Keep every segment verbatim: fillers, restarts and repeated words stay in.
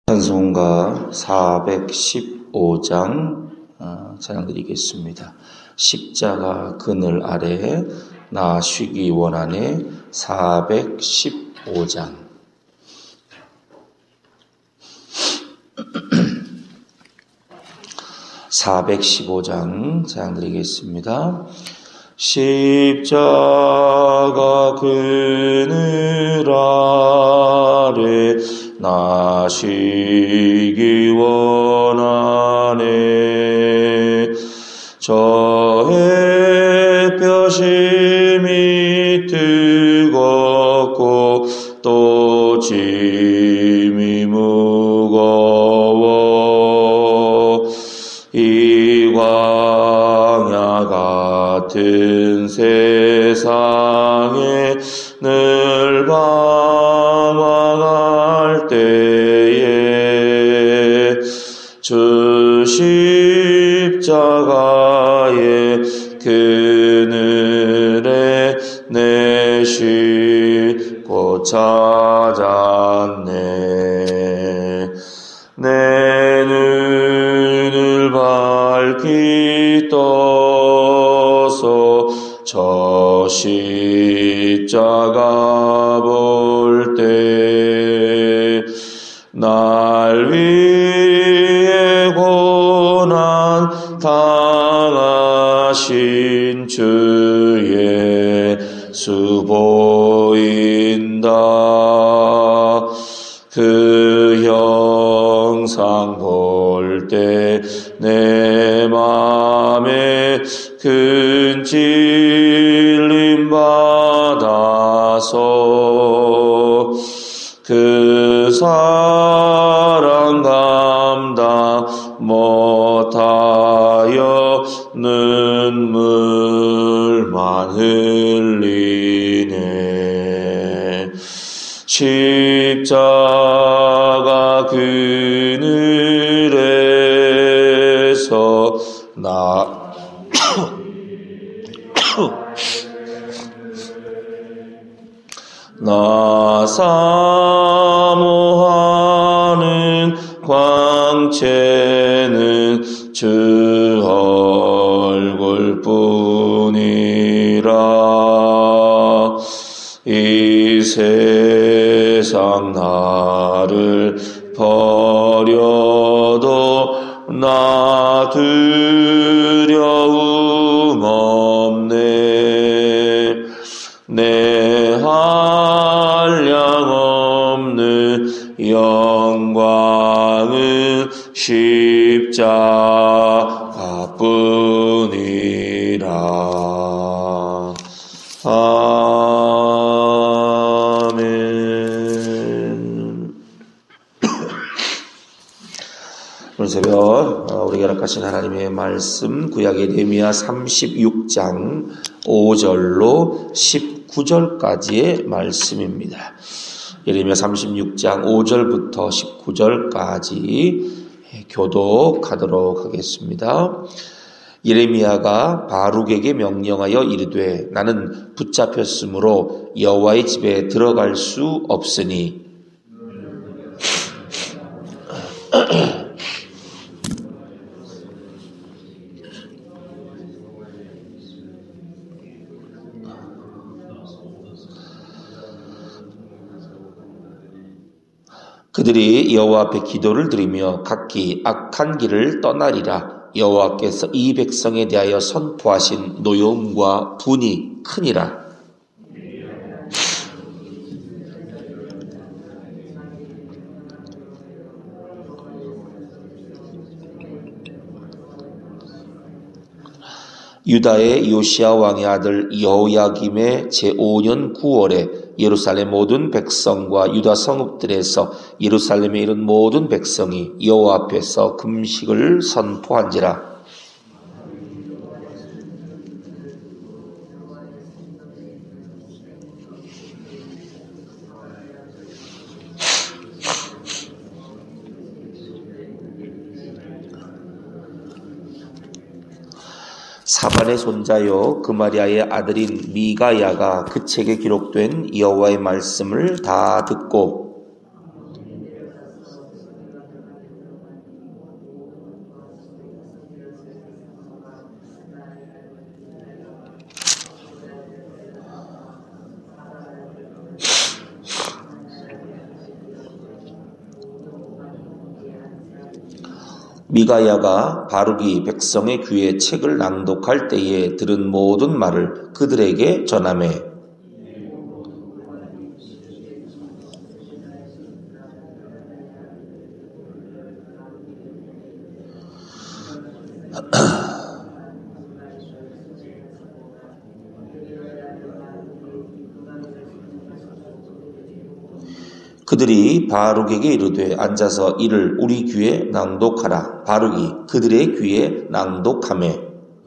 찬송가 사백십오 장 어, 찬양드리겠습니다. 십자가 그늘 아래 나 쉬기 원하네. 사백십오 장 사백십오 장 찬양드리겠습니다. 십자가 그늘 아래 나 쉬기 원하네. 저 햇볕이 뜨겁고 또 짐이 무거워 이 광야 같은 세상에 늘 방황할 때에 주 십자가의 그늘에 내 쉴곳 찾았네. 내 눈을 밝히 떠서 저 십자가 볼 때 날 위해 고난 당하신 주 예수 보인다. 그 형상 볼 때 내 맘에 큰 찔림 받아서 그 사랑 감당 못하여 눈물만 흘리네. 십자가 그늘에서 나 나 사모하는 광채는 주 얼굴뿐이라. 이 세상 나를 버려도 나 두려움 없네. 내 한량 없는 영광은 십자가뿐이라. 아멘. 오늘 새벽 우리에게 허락하신 하나님의 말씀 구약의 느헤미야 삼십육 장 오 절로 십구 절까지의 말씀입니다. 예레미야 삼십육 장 오 절부터 십구 절까지 교독하도록 하겠습니다. 예레미야가 바룩에게 명령하여 이르되 나는 붙잡혔으므로 여호와의 집에 들어갈 수 없으니 그들이 여호와 앞에 기도를 드리며 각기 악한 길을 떠나리라. 여호와께서 이 백성에 대하여 선포하신 노여움과 분이 크니라. 유다의 요시야 왕의 아들 여호야김의 제오 년 구월에 예루살렘 모든 백성과 유다 성읍들에서 예루살렘에 이른 모든 백성이 여호와 앞에서 금식을 선포한지라. 사반의 손자요 그마리아의 아들인 미가야가 그 책에 기록된 여호와의 말씀을 다 듣고 미가야가 바룩이 백성의 귀에 책을 낭독할 때에 들은 모든 말을 그들에게 전하매 그들이 바룩에게 이르되 앉아서 이를 우리 귀에 낭독하라. 바룩이 그들의 귀에 낭독하매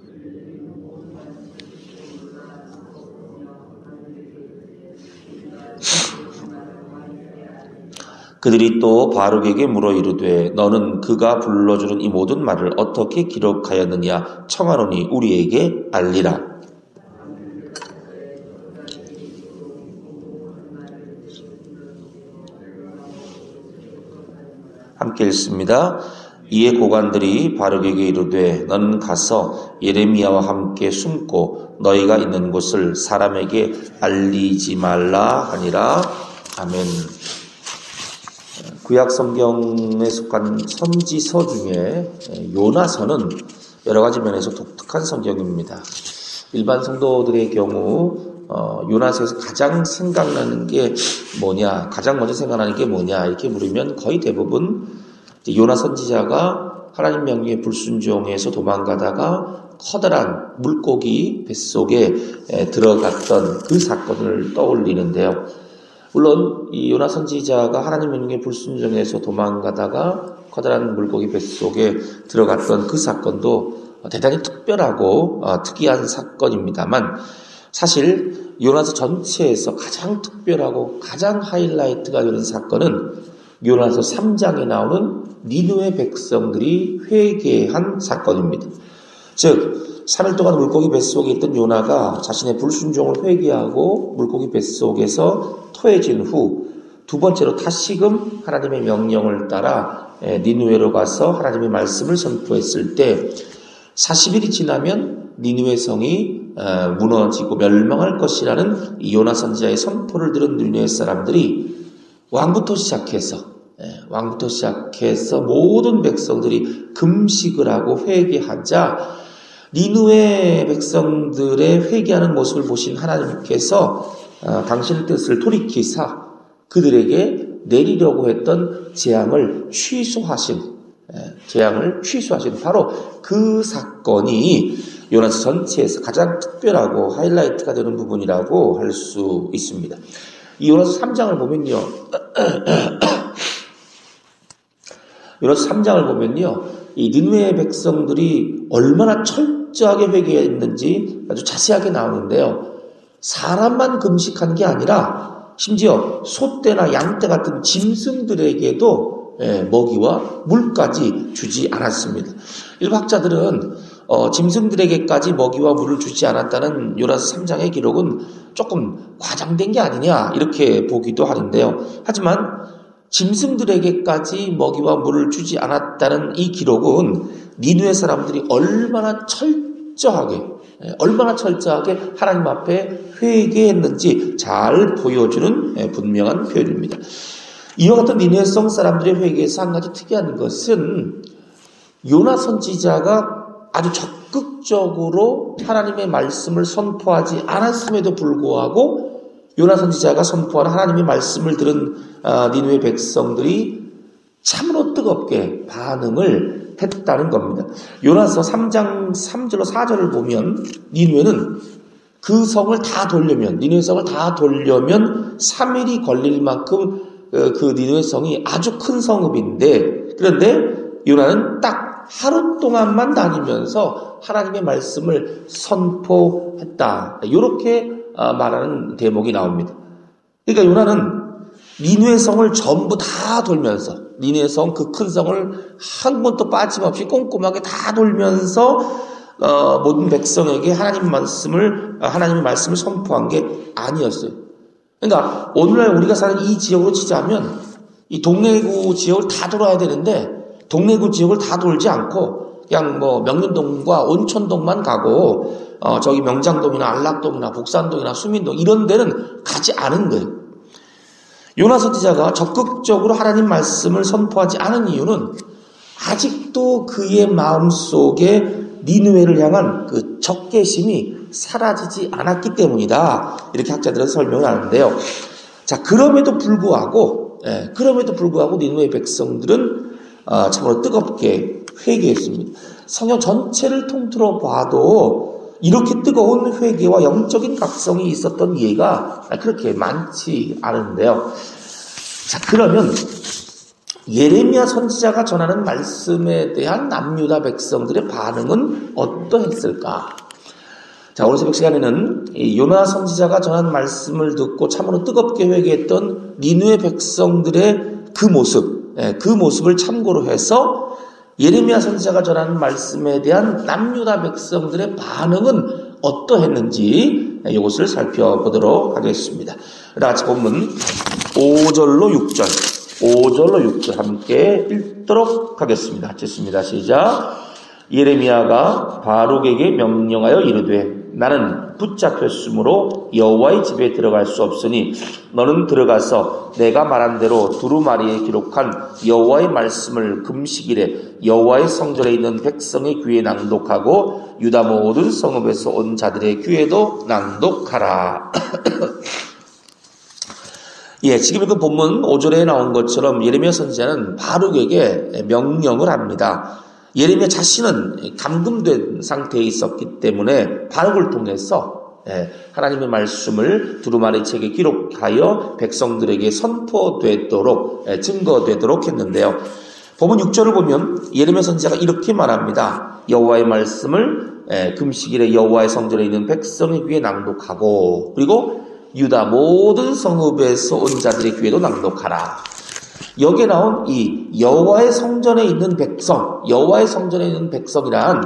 그들이 또 바룩에게 물어 이르되 너는 그가 불러주는 이 모든 말을 어떻게 기록하였느냐 청하노니 우리에게 알리라. 함께 읽습니다. 이에 고관들이 바룩에게 이르되 너는 가서 예레미야와 함께 숨고 너희가 있는 곳을 사람에게 알리지 말라 하니라. 아멘. 구약 성경에 속한 선지서 중에 요나서는 여러 가지 면에서 독특한 성경입니다. 일반 성도들의 경우 어, 요나서에서 가장 생각나는 게 뭐냐, 가장 먼저 생각나는 게 뭐냐 이렇게 물으면 거의 대부분 요나 선지자가 하나님 명령에 불순종해서 도망가다가 커다란 물고기 뱃속에 들어갔던 그 사건을 떠올리는데요. 물론 이 요나 선지자가 하나님 명령에 불순종해서 도망가다가 커다란 물고기 뱃속에 들어갔던 그 사건도 대단히 특별하고 어, 특이한 사건입니다만 사실 요나서 전체에서 가장 특별하고 가장 하이라이트가 되는 사건은 요나서 삼 장에 나오는 니느웨 백성들이 회개한 사건입니다. 즉 삼 일 동안 물고기 뱃속에 있던 요나가 자신의 불순종을 회개하고 물고기 뱃속에서 토해진 후 두 번째로 다시금 하나님의 명령을 따라 니느웨로 가서 하나님의 말씀을 선포했을 때 사십 일이 지나면 니느웨 성이 무너지고 멸망할 것이라는 요나 선지자의 선포를 들은 니느웨 사람들이 왕부터 시작해서 왕부터 시작해서 모든 백성들이 금식을 하고 회개하자 니느웨 백성들의 회개하는 모습을 보신 하나님께서 당신의 뜻을 돌이키사 그들에게 내리려고 했던 재앙을 취소하신 재앙을 취소하신 바로 그 사건이 요나서 전체에서 가장 특별하고 하이라이트가 되는 부분이라고 할 수 있습니다. 이 요나서 삼 장을 보면요. 요나서 삼 장을 보면요. 이 니느웨 백성들이 얼마나 철저하게 회개했는지 아주 자세하게 나오는데요. 사람만 금식한 게 아니라 심지어 소떼나 양떼 같은 짐승들에게도 먹이와 물까지 주지 않았습니다. 일부 학자들은 어, 짐승들에게까지 먹이와 물을 주지 않았다는 요나서 삼 장의 기록은 조금 과장된 게 아니냐 이렇게 보기도 하는데요. 하지만 짐승들에게까지 먹이와 물을 주지 않았다는 이 기록은 니느웨 사람들이 얼마나 철저하게 얼마나 철저하게 하나님 앞에 회개했는지 잘 보여주는 분명한 표현입니다. 이와 같은 니느웨 성 사람들의 회개에서 한 가지 특이한 것은 요나 선지자가 아주 적극적으로 하나님의 말씀을 선포하지 않았음에도 불구하고 요나 선지자가 선포한 하나님의 말씀을 들은 니느웨 백성들이 참으로 뜨겁게 반응을 했다는 겁니다. 요나서 삼 장 삼 절로 사 절을 보면 니느웨는 그 성을 다 돌려면 니느웨 성을 다 돌려면 삼 일이 걸릴 만큼 그 니느웨 성이 아주 큰 성읍인데 그런데 요나는 딱 하루 동안만 다니면서 하나님의 말씀을 선포했다. 이렇게 말하는 대목이 나옵니다. 그러니까 요나는 니느웨 성을 전부 다 돌면서 니느웨 성 그 큰 성을 한 번도 빠짐없이 꼼꼼하게 다 돌면서 어, 모든 백성에게 하나님 말씀을 하나님의 말씀을 선포한 게 아니었어요. 그러니까 오늘날 우리가 사는 이 지역으로 치자면 이 동래구 지역을 다 돌아야 되는데 동래구 지역을 다 돌지 않고 그냥 뭐 명륜동과 온천동만 가고 어, 저기 명장동이나 안락동이나 복산동이나 수민동 이런 데는 가지 않은 거예요. 요나 선지자가 적극적으로 하나님 말씀을 선포하지 않은 이유는 아직도 그의 마음속에 니느웨를 향한 그 적개심이 사라지지 않았기 때문이다. 이렇게 학자들은 설명을 하는데요. 자, 그럼에도 불구하고, 예, 그럼에도 불구하고 니느웨 백성들은 어, 참으로 뜨겁게 회개했습니다. 성경 전체를 통틀어 봐도 이렇게 뜨거운 회개와 영적인 각성이 있었던 예가 그렇게 많지 않은데요. 자, 그러면 예레미야 선지자가 전하는 말씀에 대한 남유다 백성들의 반응은 어떠했을까? 자, 오늘 새벽 시간에는 요나 선지자가 전한 말씀을 듣고 참으로 뜨겁게 회개했던 니느웨 백성들의 그 모습, 그 모습을 참고로 해서 예레미야 선지자가 전하는 말씀에 대한 남유다 백성들의 반응은 어떠했는지 이것을 살펴보도록 하겠습니다. 다 같이 본문 오 절로 육 절, 오 절로 육 절 함께 읽도록 하겠습니다. 읽겠습니다. 시작. 예레미야가 바룩에게 명령하여 이르되 나는 붙잡혔으므로 여호와의 집에 들어갈 수 없으니 너는 들어가서 내가 말한 대로 두루마리에 기록한 여호와의 말씀을 금식일에 여호와의 성전에 있는 백성의 귀에 낭독하고 유다 모든 성읍에서 온 자들의 귀에도 낭독하라. 예, 지금 그 본문 오 절에 나온 것처럼 예레미야 선지자는 바룩에게 명령을 합니다. 예레미야 자신은 감금된 상태에 있었기 때문에 바룩을 통해서 하나님의 말씀을 두루마리 책에 기록하여 백성들에게 선포되도록, 증거되도록 했는데요. 본문 육 절을 보면 예레미야 선지자가 이렇게 말합니다. 여호와의 말씀을 금식일에 여호와의 성전에 있는 백성의 귀에 낭독하고 그리고 유다 모든 성읍에서 온 자들의 귀에도 낭독하라. 여기에 나온 이 여호와의 성전에 있는 백성, 여호와의 성전에 있는 백성이란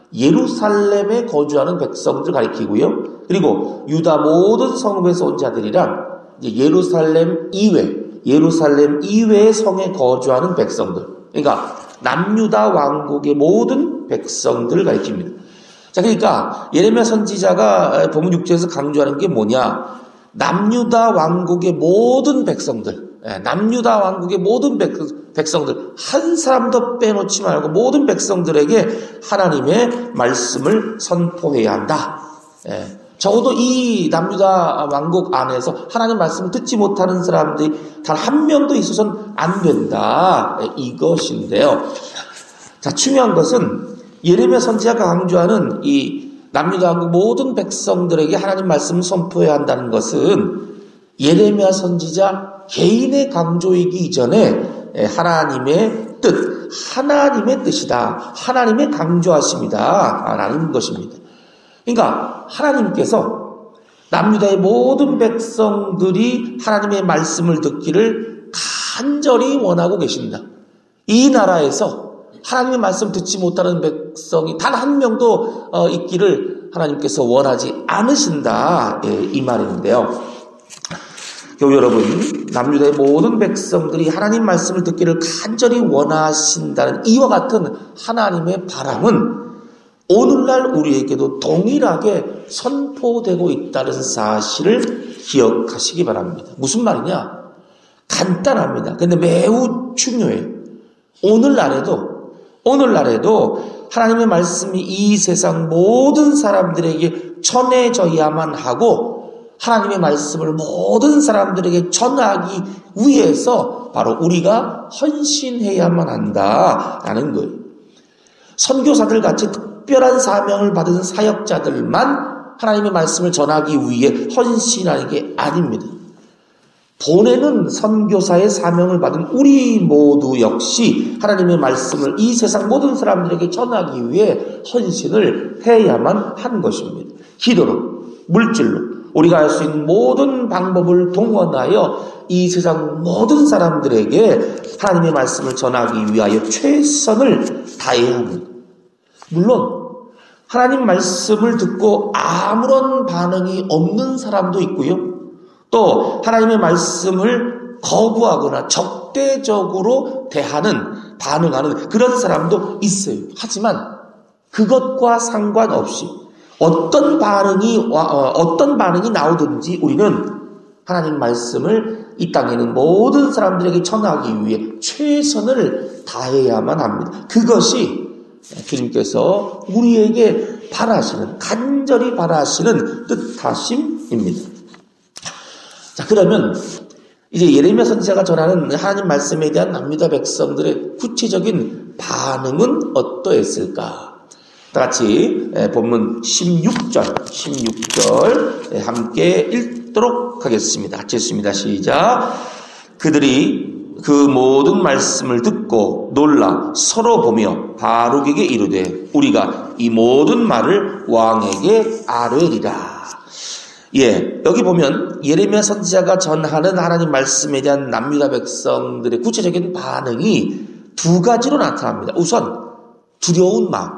예루살렘에 거주하는 백성들 가리키고요. 그리고 유다 모든 성읍에서 온 자들이란 예루살렘 이외, 예루살렘 이외의 성에 거주하는 백성들. 그러니까 남유다 왕국의 모든 백성들을 가리킵니다. 자, 그러니까 예레미야 선지자가 본문 육 절에서 강조하는 게 뭐냐? 남유다 왕국의 모든 백성들, 남유다 왕국의 모든 백성들, 한 사람도 빼놓지 말고 모든 백성들에게 하나님의 말씀을 선포해야 한다. 적어도 이 남유다 왕국 안에서 하나님 말씀을 듣지 못하는 사람들이 단 한 명도 있어서는 안 된다. 이것인데요. 자, 중요한 것은 예레미야 선지자가 강조하는 이 남유다 왕국 모든 백성들에게 하나님 말씀을 선포해야 한다는 것은 예레미야 선지자 개인의 강조이기 이전에 하나님의 뜻, 하나님의 뜻이다. 하나님의 강조하심이다. 라는 것입니다. 그러니까 하나님께서 남유다의 모든 백성들이 하나님의 말씀을 듣기를 간절히 원하고 계십니다. 이 나라에서 하나님의 말씀 듣지 못하는 백성이 단 한 명도 어, 있기를 하나님께서 원하지 않으신다. 예, 이 말인데요. 교회 여러분, 남유다의 모든 백성들이 하나님 말씀을 듣기를 간절히 원하신다는 이와 같은 하나님의 바람은 오늘날 우리에게도 동일하게 선포되고 있다는 사실을 기억하시기 바랍니다. 무슨 말이냐? 간단합니다. 근데 매우 중요해요. 오늘날에도 오늘날에도 하나님의 말씀이 이 세상 모든 사람들에게 전해져야만 하고 하나님의 말씀을 모든 사람들에게 전하기 위해서 바로 우리가 헌신해야만 한다라는 거예요. 선교사들 같이 특별한 사명을 받은 사역자들만 하나님의 말씀을 전하기 위해 헌신하는 게 아닙니다. 보내는 선교사의 사명을 받은 우리 모두 역시 하나님의 말씀을 이 세상 모든 사람들에게 전하기 위해 헌신을 해야만 하는 것입니다. 기도로, 물질로, 우리가 할 수 있는 모든 방법을 동원하여 이 세상 모든 사람들에게 하나님의 말씀을 전하기 위하여 최선을 다해야 합니다. 물론 하나님 말씀을 듣고 아무런 반응이 없는 사람도 있고요. 또 하나님의 말씀을 거부하거나 적대적으로 대하는, 반응하는 그런 사람도 있어요. 하지만 그것과 상관없이 어떤 반응이 어떤 반응이 나오든지 우리는 하나님 말씀을 이 땅에 있는 모든 사람들에게 전하기 위해 최선을 다해야만 합니다. 그것이 주님께서 우리에게 바라시는, 간절히 바라시는 뜻하심입니다. 자, 그러면 이제 예레미야 선지자가 전하는 하나님 말씀에 대한 남유다 백성들의 구체적인 반응은 어떠했을까? 다 같이 본문 십육 절, 십육 절 함께 읽도록 하겠습니다. 같이 읽습니다. 시작. 그들이 그 모든 말씀을 듣고 놀라 서로 보며 바룩에게 이르되 우리가 이 모든 말을 왕에게 아뢰리라. 예, 여기 보면 예레미야 선지자가 전하는 하나님 말씀에 대한 남유다 백성들의 구체적인 반응이 두 가지로 나타납니다. 우선 두려운 마음,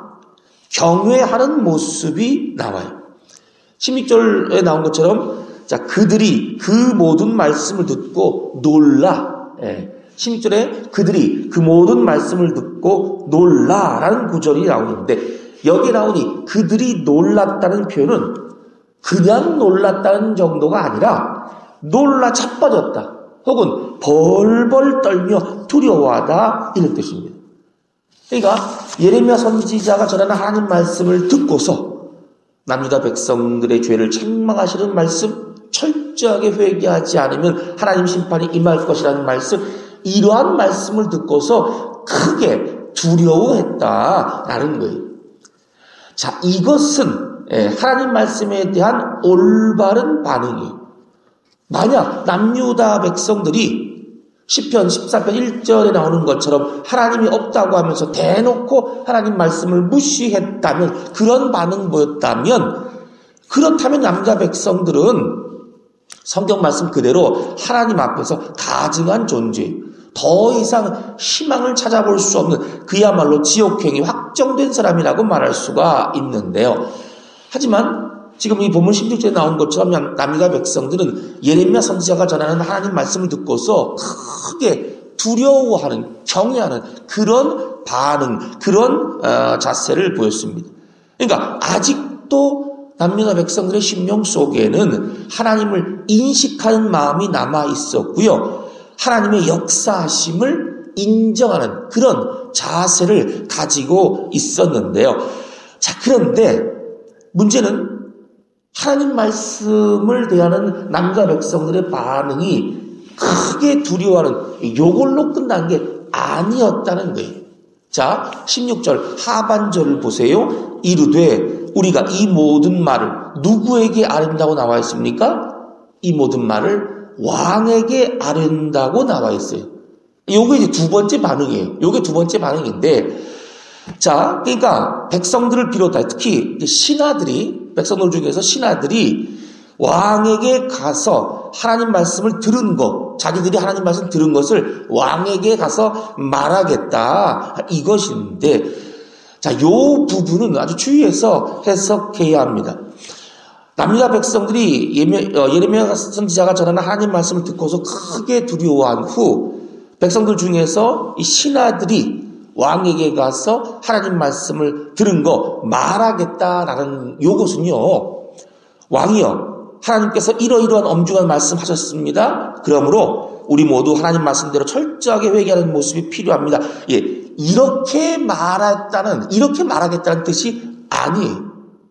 경외하는 모습이 나와요. 십육 절에 나온 것처럼 자 그들이 그 모든 말씀을 듣고 놀라. 예, 십육 절에 그들이 그 모든 말씀을 듣고 놀라라는 구절이 나오는데 여기 나오니 그들이 놀랐다는 표현은 그냥 놀랐다는 정도가 아니라 놀라 자빠졌다 혹은 벌벌 떨며 두려워하다 이런 뜻입니다. 그러니까 예레미야 선지자가 전하는 하나님 말씀을 듣고서 남유다 백성들의 죄를 책망하시는 말씀, 철저하게 회개하지 않으면 하나님 심판이 임할 것이라는 말씀, 이러한 말씀을 듣고서 크게 두려워했다라는 거예요. 자, 이것은 하나님 말씀에 대한 올바른 반응이에요. 만약 남유다 백성들이 시편 십사 편 일 절에 나오는 것처럼 하나님이 없다고 하면서 대놓고 하나님 말씀을 무시했다면, 그런 반응 보였다면, 그렇다면 남유다 백성들은 성경 말씀 그대로 하나님 앞에서 가증한 존재, 더 이상 희망을 찾아볼 수 없는 그야말로 지옥행이 확정된 사람이라고 말할 수가 있는데요. 하지만 지금 이 본문 십육 절에 나온 것처럼 남유다 백성들은 예레미야 선지자가 전하는 하나님 말씀을 듣고서 크게 두려워하는, 경외하는 그런 반응, 그런 어, 자세를 보였습니다. 그러니까 아직도 남유다 백성들의 심령 속에는 하나님을 인식하는 마음이 남아 있었고요. 하나님의 역사하심을 인정하는 그런 자세를 가지고 있었는데요. 자, 그런데 문제는 하나님 말씀을 대하는 남유다 백성들의 반응이 크게 두려워하는 요걸로 끝난 게 아니었다는 거예요. 자, 십육 절 하반절을 보세요. 이르되 우리가 이 모든 말을 누구에게 아뢰는다고 나와 있습니까? 이 모든 말을 왕에게 아뢰는다고 나와 있어요. 요게 이제 두 번째 반응이에요. 요게 두 번째 반응인데, 자, 그러니까 백성들을 비롯해 특히 신하들이, 백성들 중에서 신하들이 왕에게 가서 하나님 말씀을 들은 것, 자기들이 하나님 말씀 들은 것을 왕에게 가서 말하겠다, 이것인데, 자, 요 부분은 아주 주의해서 해석해야 합니다. 남유다 백성들이 예레미야 선지자가 전하는 하나님 말씀을 듣고서 크게 두려워한 후 백성들 중에서 이 신하들이 왕에게 가서 하나님 말씀을 들은 거 말하겠다라는 요것은요, 왕이여 하나님께서 이러이러한 엄중한 말씀하셨습니다. 그러므로 우리 모두 하나님 말씀대로 철저하게 회개하는 모습이 필요합니다. 예, 이렇게 말했다는, 이렇게 말하겠다는 뜻이 아니에요.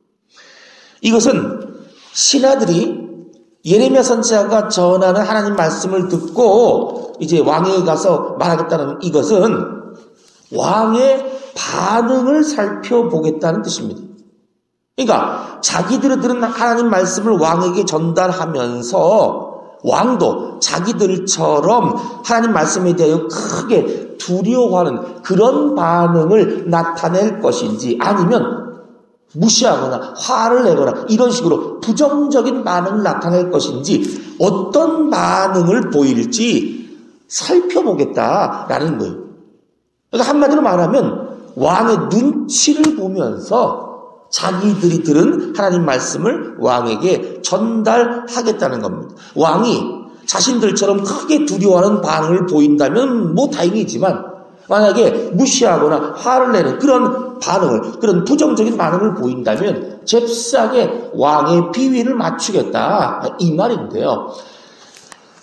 이것은 신하들이 예레미야 선지자가 전하는 하나님 말씀을 듣고 이제 왕에게 가서 말하겠다는 이것은 왕의 반응을 살펴보겠다는 뜻입니다. 그러니까 자기들이 들은 하나님 말씀을 왕에게 전달하면서 왕도 자기들처럼 하나님 말씀에 대하여 크게 두려워하는 그런 반응을 나타낼 것인지, 아니면 무시하거나 화를 내거나 이런 식으로 부정적인 반응을 나타낼 것인지, 어떤 반응을 보일지 살펴보겠다라는 거예요. 그러니까 한마디로 말하면 왕의 눈치를 보면서 자기들이 들은 하나님 말씀을 왕에게 전달하겠다는 겁니다. 왕이 자신들처럼 크게 두려워하는 반응을 보인다면 뭐 다행이지만, 만약에 무시하거나 화를 내는 그런 반응을, 그런 부정적인 반응을 보인다면 잽싸게 왕의 비위를 맞추겠다, 이 말인데요.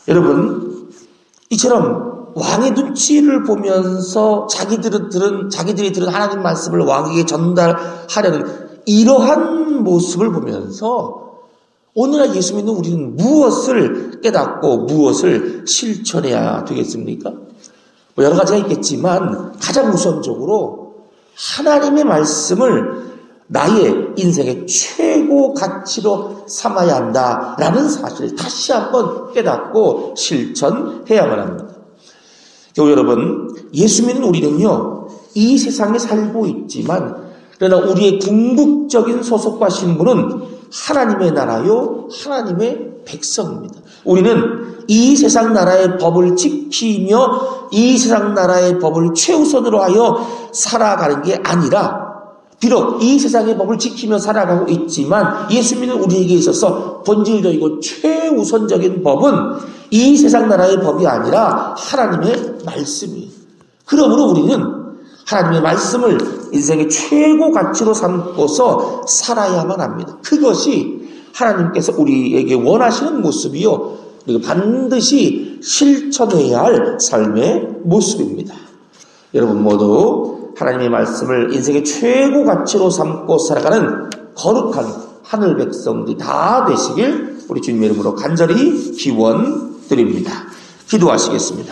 여러분, 이처럼 왕의 눈치를 보면서 자기들은 들은 자기들이 들은 하나님 말씀을 왕에게 전달하려는 이러한 모습을 보면서 오늘날 예수 믿는 우리는 무엇을 깨닫고 무엇을 실천해야 되겠습니까? 뭐 여러 가지가 있겠지만 가장 우선적으로 하나님의 말씀을 나의 인생의 최고 가치로 삼아야 한다라는 사실을 다시 한번 깨닫고 실천해야만 합니다. 겨우 여러분, 예수 믿는 우리는요, 이 세상에 살고 있지만 그러나 우리의 궁극적인 소속과 신분은 하나님의 나라요, 하나님의 백성입니다. 우리는 이 세상 나라의 법을 지키며 이 세상 나라의 법을 최우선으로 하여 살아가는 게 아니라, 비록 이 세상의 법을 지키며 살아가고 있지만 예수 믿는 우리에게 있어서 본질적이고 최우선적인 법은 이 세상 나라의 법이 아니라 하나님의 말씀이에요. 그러므로 우리는 하나님의 말씀을 인생의 최고 가치로 삼고서 살아야만 합니다. 그것이 하나님께서 우리에게 원하시는 모습이요, 그리고 반드시 실천해야 할 삶의 모습입니다. 여러분 모두 하나님의 말씀을 인생의 최고 가치로 삼고 살아가는 거룩한 하늘 백성들이 다 되시길 우리 주님의 이름으로 간절히 기원드립니다. 기도하시겠습니다.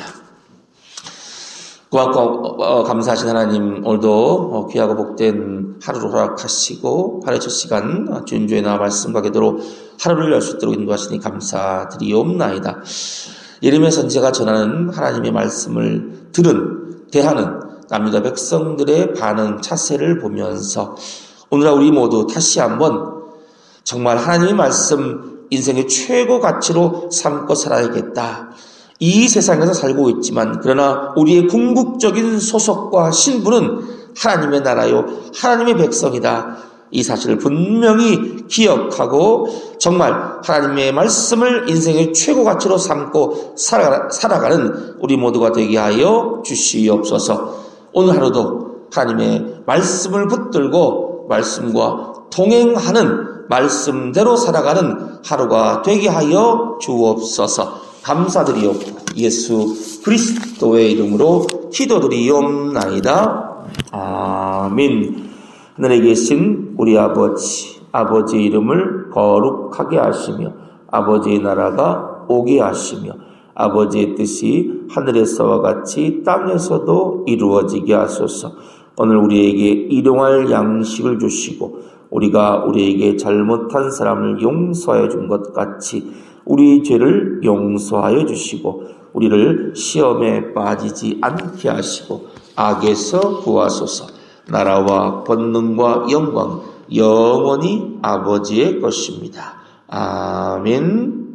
고맙고 감사하신 하나님, 오늘도 귀하고 복된 하루를 허락하시고 하루의 첫 시간 주님의 나와 말씀과 기도로 하루를 열 수 있도록 인도하시니 감사드리옵나이다. 예레미야 선지자가 전하는 하나님의 말씀을 들은, 대하는 남유다 백성들의 반응, 차세를 보면서 오늘날 우리 모두 다시 한번 정말 하나님의 말씀 인생의 최고 가치로 삼고 살아야겠다. 이 세상에서 살고 있지만 그러나 우리의 궁극적인 소속과 신분은 하나님의 나라요, 하나님의 백성이다. 이 사실을 분명히 기억하고 정말 하나님의 말씀을 인생의 최고 가치로 삼고 살아가, 살아가는 우리 모두가 되게 하여 주시옵소서. 오늘 하루도 하나님의 말씀을 붙들고 말씀과 동행하는, 말씀대로 살아가는 하루가 되게 하여 주옵소서. 감사드리옵고 예수 그리스도의 이름으로 기도드리옵나이다. 아멘. 하늘에 계신 우리 아버지, 아버지의 이름을 거룩하게 하시며 아버지의 나라가 오게 하시며 아버지의 뜻이 하늘에서와 같이 땅에서도 이루어지게 하소서. 오늘 우리에게 일용할 양식을 주시고 우리가 우리에게 잘못한 사람을 용서해 준 것 같이 우리의 죄를 용서하여 주시고 우리를 시험에 빠지지 않게 하시고 악에서 구하소서. 나라와 권능과 영광 영원히 아버지의 것입니다. 아멘.